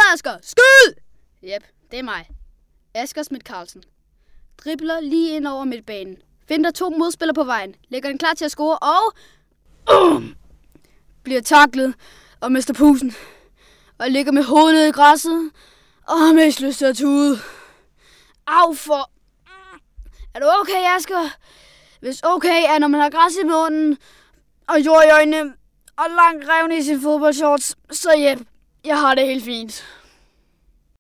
Asger! Skyd! Jep, det er mig. Asger Schmidt Carlsen. Dribler lige ind over midtbanen. Finder 2 modspillere på vejen. Lægger den klar til at score og... bliver taklet og mister pusen. Og ligger med hovedet ned i græsset. Og har mest lyst til at tude. Au for... Er du okay, Asger? Hvis okay er, når man har græs i munden, og jord i øjnene, og lang revne i sin fodboldshorts, så jep, jeg har det helt fint.